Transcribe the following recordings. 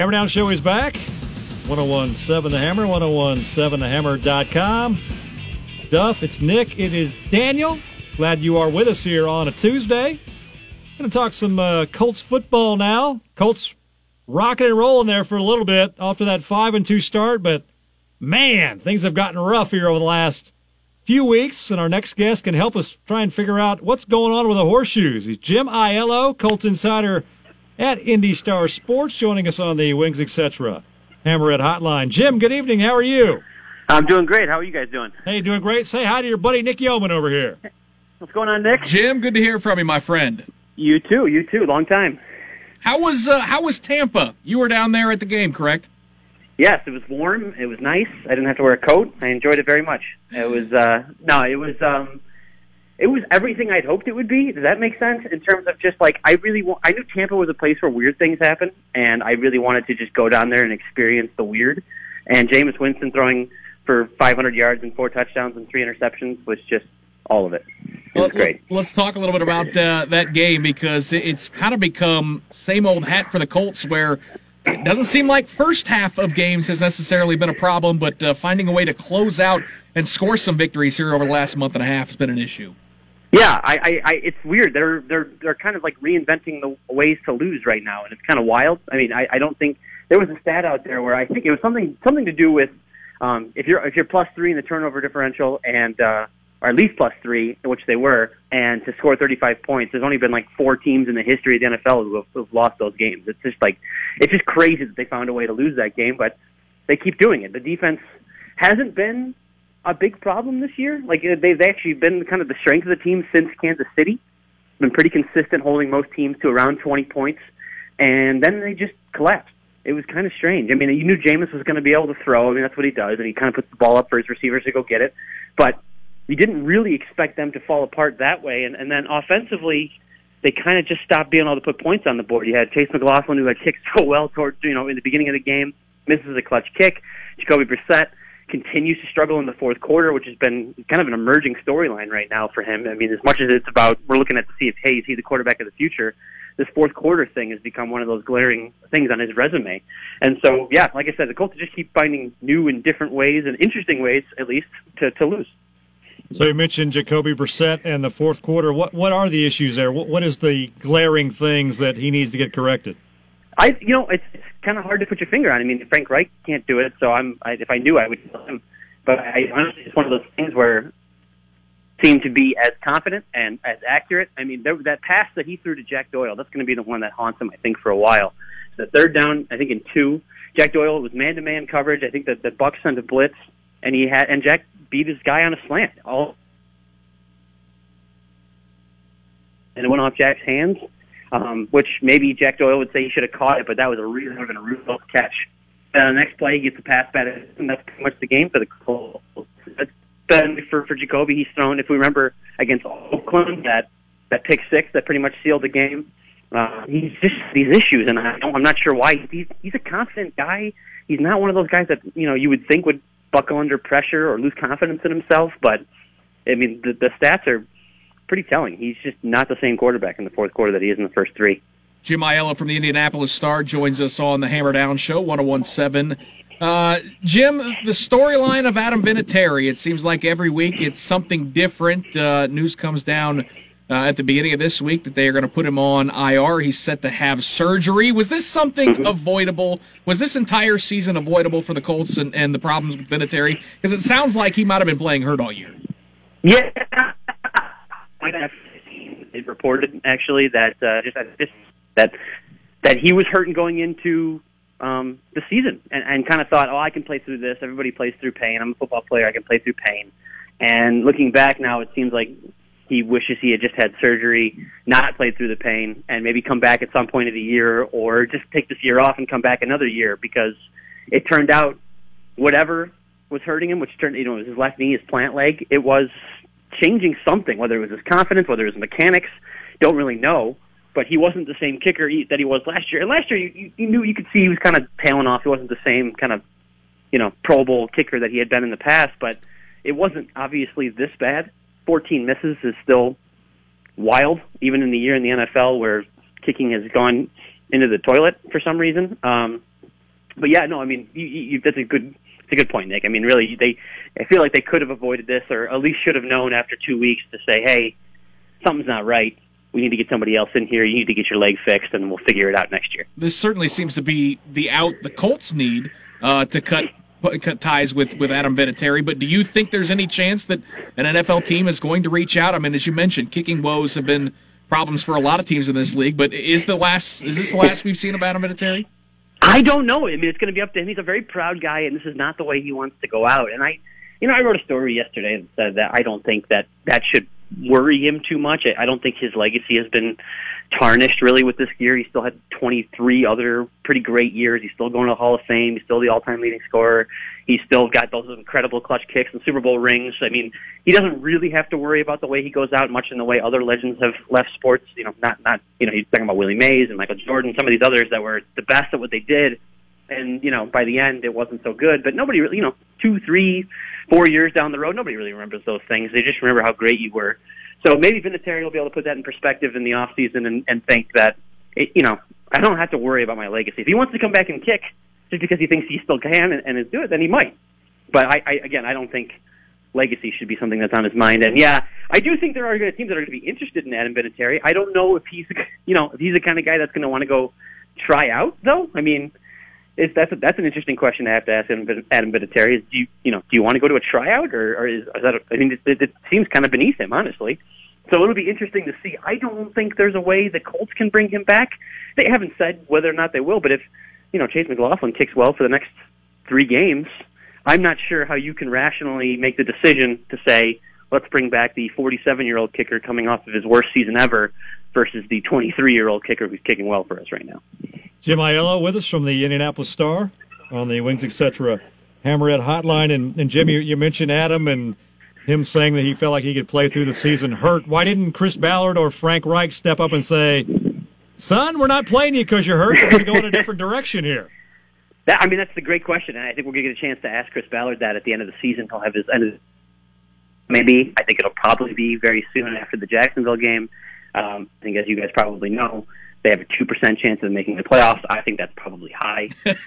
Hammer Down Show is back. 1017 The Hammer, 1017thehammer.com. It's Duff, it's Nick, it is Daniel. Glad you are with us here on a Tuesday. Going to talk some Colts football now. Colts rocking and rolling there for a little bit after that 5-2 start, but man, things have gotten rough here over the last few weeks, and our next guest can help us try and figure out what's going on with the Horseshoes. He's Jim Aiello, Colts insider at Indy Star Sports, joining us on the Wings Etc. Hammerhead Hotline. Jim, good evening. How are you? I'm doing great. How are you guys doing? Hey, doing great. Say hi to your buddy Nick Yeoman over here. What's going on, Nick? Jim, good to hear from you, my friend. You too. Long time. How was Tampa? You were down there at the game, correct? Yes, it was warm. It was nice. I didn't have to wear a coat. I enjoyed it very much. It was it was everything I'd hoped it would be. Does that make sense? In terms of just like I knew Tampa was a place where weird things happen, and I really wanted to just go down there and experience the weird. And Jameis Winston throwing for 500 yards and 4 touchdowns and 3 interceptions was just all of it. It was great. Let's talk a little bit about that game, because it's kind of become same old hat for the Colts, where it doesn't seem like first half of games has necessarily been a problem, but finding a way to close out and score some victories here over the last month and a half has been an issue. Yeah, it's weird. They're kind of like reinventing the ways to lose right now, and it's kind of wild. I mean, I don't think there was a stat out there where I think it was something to do with if you're +3 in the turnover differential and or at least +3, which they were, and to score 35 points. There's only been like 4 teams in the history of the NFL who've lost those games. It's just crazy that they found a way to lose that game, but they keep doing it. The defense hasn't been a big problem this year. Like, they've actually been kind of the strength of the team since Kansas City. Been pretty consistent, holding most teams to around 20 points, and then they just collapsed. It was kind of strange. I mean, you knew Jameis was going to be able to throw. I mean, that's what he does, and he kind of puts the ball up for his receivers to go get it. But you didn't really expect them to fall apart that way. And then offensively, they kind of just stopped being able to put points on the board. You had Chase McLaughlin, who had kicked so well towards, in the beginning of the game, misses a clutch kick. Jacoby Brissett continues to struggle in the fourth quarter, which has been kind of an emerging storyline right now for him. I mean, as much as it's about we're looking at to see if, hey, is he the quarterback of the future, this fourth quarter thing has become one of those glaring things on his resume. And so, yeah, like I said, the Colts just keep finding new and different ways, and interesting ways, at least, to lose. So you mentioned Jacoby Brissett and the fourth quarter. What are the issues there? What is the glaring things that he needs to get corrected? It's kind of hard to put your finger on. I mean, Frank Reich can't do it, so if I knew, I would tell him. But honestly, it's one of those things where seem to be as confident and as accurate. I mean, that pass that he threw to Jack Doyle, that's going to be the one that haunts him, I think, for a while. The third down, I think in 2, Jack Doyle was man-to-man coverage. I think that the Bucs sent a blitz, and Jack beat his guy on a slant. And it went off Jack's hands, which maybe Jack Doyle would say he should have caught it, but that was a really ruthless catch. And the next play, he gets a pass back, and that's pretty much the game for the Colts. Then for Jacoby, he's thrown, if we remember, against Oakland, that pick six that pretty much sealed the game. He's just these issues, and I'm not sure why. He's a confident guy. He's not one of those guys that you would think would buckle under pressure or lose confidence in himself. But I mean, the stats are pretty telling. He's just not the same quarterback in the fourth quarter that he is in the first 3. Jim Aiello from the Indianapolis Star joins us on the Hammer Down Show, 1017. Jim, the storyline of Adam Vinatieri, it seems like every week it's something different. News comes down at the beginning of this week that they are going to put him on IR. He's set to have surgery. Was this something avoidable? Was this entire season avoidable for the Colts and the problems with Vinatieri? Because it sounds like he might have been playing hurt all year. Yeah. It reported, actually, that that he was hurt and going into the season and kind of thought, I can play through this. Everybody plays through pain. I'm a football player. I can play through pain. And looking back now, it seems like he wishes he had just had surgery, not played through the pain, and maybe come back at some point of the year or just take this year off and come back another year, because it turned out whatever was hurting him, which turned, was his left knee, his plant leg, it was changing something, whether it was his confidence, whether it was mechanics, don't really know. But he wasn't the same kicker that he was last year. And last year, you knew, you could see he was kind of tailing off. He wasn't the same kind of, Pro Bowl kicker that he had been in the past. But it wasn't obviously this bad. 14 misses is still wild, even in the year in the NFL where kicking has gone into the toilet for some reason. But yeah, no, I mean, that's a good point, Nick. I mean, really, I feel like they could have avoided this, or at least should have known after 2 weeks to say, hey, something's not right. We need to get somebody else in here. You need to get your leg fixed, and we'll figure it out next year. This certainly seems to be the out the Colts need to cut ties with Adam Vinatieri. But do you think there's any chance that an NFL team is going to reach out? I mean, as you mentioned, kicking woes have been problems for a lot of teams in this league. But is this the last we've seen of Adam Vinatieri? I don't know. I mean, it's going to be up to him. He's a very proud guy, and this is not the way he wants to go out. And I wrote a story yesterday that said that I don't think that should worry him too much. I don't think his legacy has been tarnished really with this year. He still had 23 other pretty great years. He's still going to the Hall of Fame. He's still the all-time leading scorer. He's still got those incredible clutch kicks and Super Bowl rings. I mean, he doesn't really have to worry about the way he goes out much in the way other legends have left sports. He's talking about Willie Mays and Michael Jordan, some of these others that were the best at what they did. And, by the end, it wasn't so good. But nobody really, 2, 3, 4 years down the road, nobody really remembers those things. They just remember how great you were. So maybe Vinatieri will be able to put that in perspective in the offseason and think that, I don't have to worry about my legacy. If he wants to come back and kick just because he thinks he still can and is good, then he might. But, I don't think legacy should be something that's on his mind. And, yeah, I do think there are teams that are going to be interested in Adam Vinatieri. I don't know if he's, if he's the kind of guy that's going to want to go try out, though. I mean, that's an interesting question to have to ask Adam Vinatieri. Do you want to go to a tryout, or is that? I mean, it seems kind of beneath him, honestly. So it'll be interesting to see. I don't think there's a way the Colts can bring him back. They haven't said whether or not they will, but if Chase McLaughlin kicks well for the next 3 games, I'm not sure how you can rationally make the decision to say, let's bring back the 47-year-old kicker coming off of his worst season ever versus the 23-year-old kicker who's kicking well for us right now. Jim Aiello with us from the Indianapolis Star on the Wings Etc. Hammerhead Hotline. And Jim, you mentioned Adam and him saying that he felt like he could play through the season hurt. Why didn't Chris Ballard or Frank Reich step up and say, son, we're not playing you because you're hurt. We're going to go in a different direction here? That's the great question, and I think we're going to get a chance to ask Chris Ballard that at the end of the season. He'll have his end of maybe. I think it'll probably be very soon after the Jacksonville game. I think, as you guys probably know, they have a 2% chance of making the playoffs. I think that's probably high.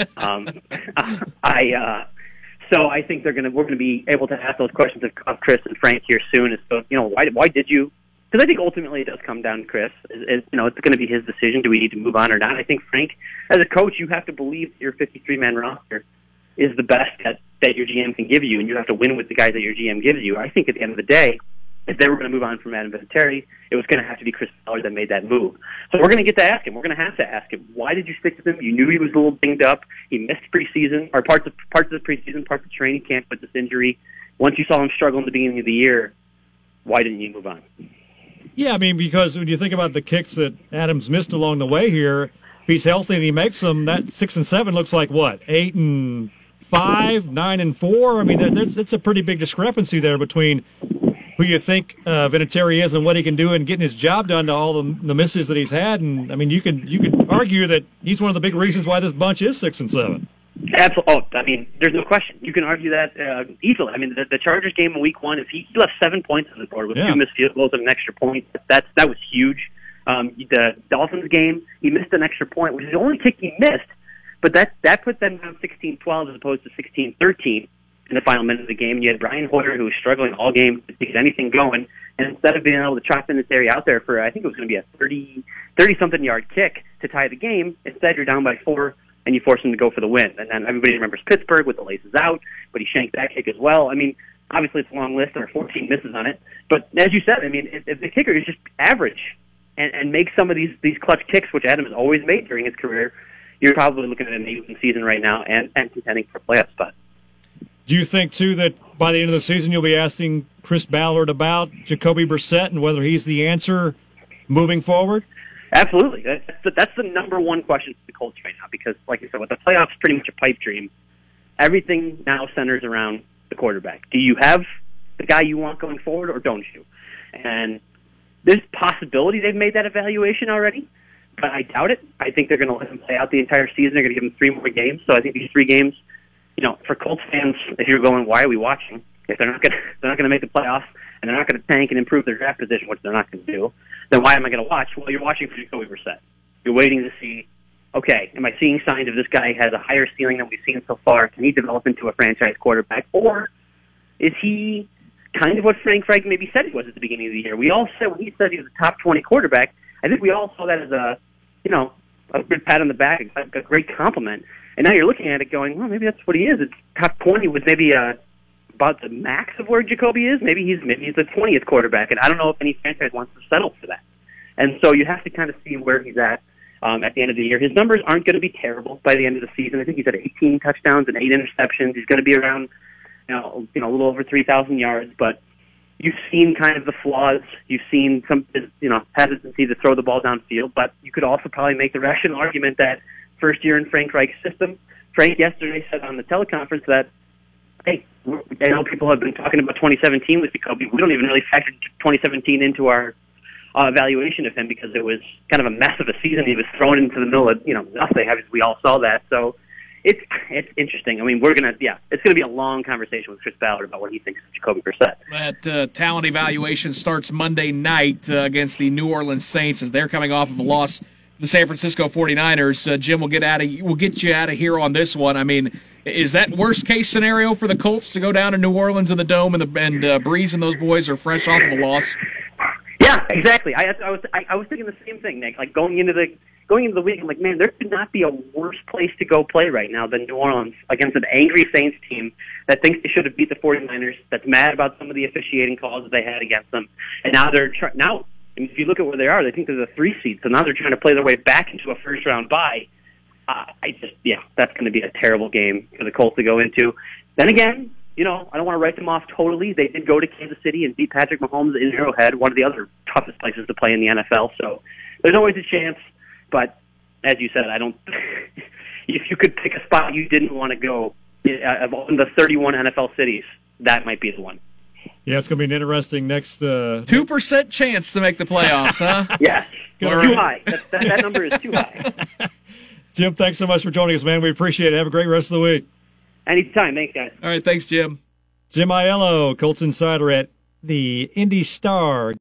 So I think we're going to be able to ask those questions of Chris and Frank here soon. So, why did you? Because I think ultimately it does come down to Chris. It's going to be his decision. Do we need to move on or not? I think, Frank, as a coach, you have to believe that your 53-man roster is the best that your GM can give you, and you have to win with the guys that your GM gives you. I think at the end of the day, if they were going to move on from Adam Vinatieri, it was going to have to be Chris Ballard that made that move. So we're going to get to ask him. We're going to have to ask him, why did you stick with him? You knew he was a little dinged up. He missed preseason, or parts of the preseason, parts of training camp with this injury. Once you saw him struggle in the beginning of the year, why didn't you move on? Yeah, I mean, because when you think about the kicks that Adams missed along the way here, if he's healthy and he makes them, that 6-7 looks like what? 8-5, 9-4. I mean, that's a pretty big discrepancy there between who you think Vinatieri is and what he can do and getting his job done to all the misses that he's had. And I mean, you could argue that he's one of the big reasons why this bunch is 6-7. Absolutely. Oh, I mean, there's no question. You can argue that easily. I mean, the Chargers game in Week 1, if he left 7 points on the board with 2 missed field goals and an extra point, that was huge. The Dolphins game, he missed an extra point, which is the only kick he missed, but that put them down 16-12 as opposed to 16-13 in the final minute of the game. You had Brian Hoyer, who was struggling all game to get anything going, and instead of being able to trot Vinatieri out there for, I think it was going to be a 30-something yard kick to tie the game, instead you're down by 4, and you force him to go for the win. And then everybody remembers Pittsburgh with the laces out, but he shanked that kick as well. I mean, obviously it's a long list. There are 14 misses on it. But as you said, I mean, if the kicker is just average and makes some of these clutch kicks, which Adam has always made during his career, you're probably looking at an even season right now and contending for a playoff spot. Do you think, too, that by the end of the season you'll be asking Chris Ballard about Jacoby Brissett and whether he's the answer moving forward? Absolutely. That's the number one question for the Colts right now because, like I said, with the playoffs pretty much a pipe dream, everything now centers around the quarterback. Do you have the guy you want going forward or don't you? And there's possibility they've made that evaluation already, but I doubt it. I think they're going to let him play out the entire season. They're going to give him 3 more games. So I think these 3 games, for Colts fans, if you're going, why are we watching? If they're not going to make the playoffs and they're not going to tank and improve their draft position, which they're not going to do, then why am I going to watch? Well, you're watching for Jacoby Brissett. You're waiting to see okay, am I seeing signs of this guy has a higher ceiling than we've seen so far? Can he develop into a franchise quarterback? Or is he kind of what Frank Reich maybe said he was at the beginning of the year? We all said when he said he was a top 20 quarterback, I think we all saw that as a good pat on the back, a great compliment. And now you're looking at it going, well, maybe that's what he is. It's top 20 was maybe about the max of where Jacoby is. Maybe he's the 20th quarterback, and I don't know if any franchise wants to settle for that. And so you have to kind of see where he's at the end of the year. His numbers aren't going to be terrible by the end of the season. I think he's at 18 touchdowns and 8 interceptions. He's going to be around, a little over 3,000 yards. But you've seen kind of the flaws. You've seen some, hesitancy to throw the ball downfield. But you could also probably make the rational argument that first year in Frank Reich's system, Frank yesterday said on the teleconference that, hey, I know people have been talking about 2017 with Jacoby. We don't even really factor 2017 into our evaluation of him because it was kind of a mess of a season. He was thrown into the middle of nothing. We all saw that. So it's interesting. I mean, it's gonna be a long conversation with Chris Ballard about what he thinks of Jacoby Brissett. That talent evaluation starts Monday night against the New Orleans Saints as they're coming off of a loss to the San Francisco 49ers. Jim, we'll get you out of here on this one. I mean, is that worst case scenario for the Colts to go down to New Orleans in the Dome and Breeze and those boys are fresh off of a loss? Yeah, exactly. I was thinking the same thing, Nick. Like going into the week, I'm like, man, there could not be a worse place to go play right now than New Orleans against an angry Saints team that thinks they should have beat the 49ers, that's mad about some of the officiating calls that they had against them, and now if you look at where they are, they think there's a 3 seed, so now they're trying to play their way back into a first round bye. That's going to be a terrible game for the Colts to go into. Then again, I don't want to write them off totally. They did go to Kansas City and beat Patrick Mahomes in Arrowhead, one of the other toughest places to play in the NFL. So there's always a chance. But as you said, if you could pick a spot you didn't want to go of the 31 NFL cities, that might be the one. Yeah, it's going to be an interesting next... 2% chance to make the playoffs, huh? Yeah, too high. That number is too high. Jim, thanks so much for joining us, man. We appreciate it. Have a great rest of the week. Anytime. Thanks, guys. All right, thanks, Jim. Jim Aiello, Colts insider at the Indy Star.